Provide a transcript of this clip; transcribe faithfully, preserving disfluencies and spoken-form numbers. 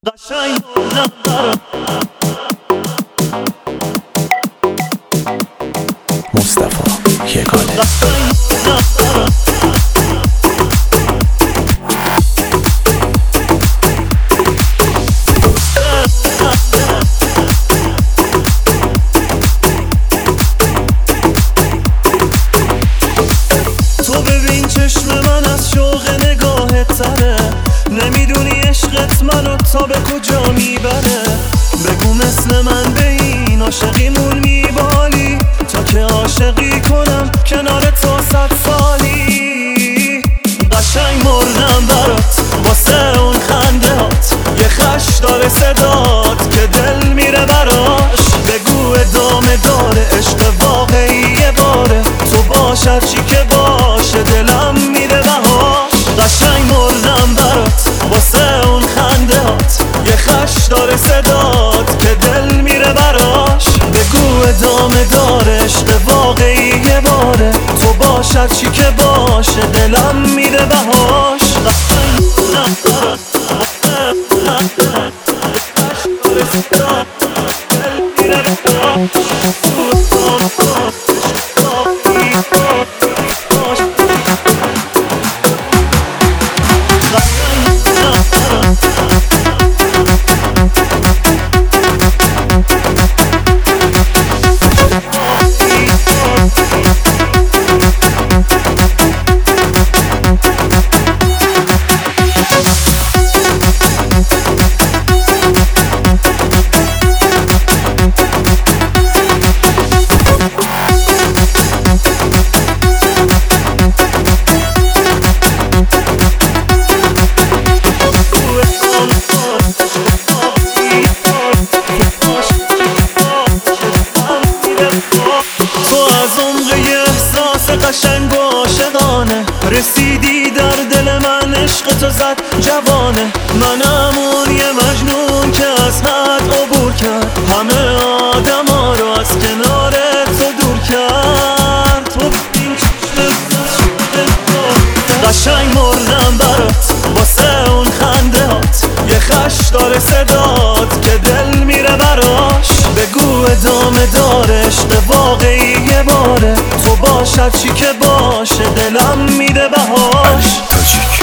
قشنگ مردم برات مصطفی یگانه. قشنگ مردم برات تو ببین چشم من از شوق نگاهت تره، نمیدونی عشقت منو تا به کجا میبره. بگو مثل من به این عاشقیمون میبالی، تا که عاشقی کنم کنار تو صد سالی. قشنگ مردم برات واسه اون خنده هات، یه خش داره صدات که دل میره براش. بگو ادامه داره عشق واقعی باره، تو باش هرچی که باشه دلم میره بهاش. قشنگ مردم برات واسه اون خنده هات، یه خش داره صدات که دل میره براش. بگو ادامه داره عشق واقعی باره، تو باش هرچی که باشه دلم میره بهاش. قشنگ مردم برات واسه اون خنده هات، یه خش داره صدات دل میره براش. قشنگ و عاشقانه رسیدی در دل من، عشق تو زد جوانه. منم اون یه مجنون که از حد عبور کرد، همه آدم ها رو از کنار تو دور کرد. تو این قشنگ مردم برات واسه اون خنده هات، یه خش داره صدات که دل میره براش. بگو ادامه داره عشق واقعی باره، تو باش هرچی که باشه دلم میده بهاش.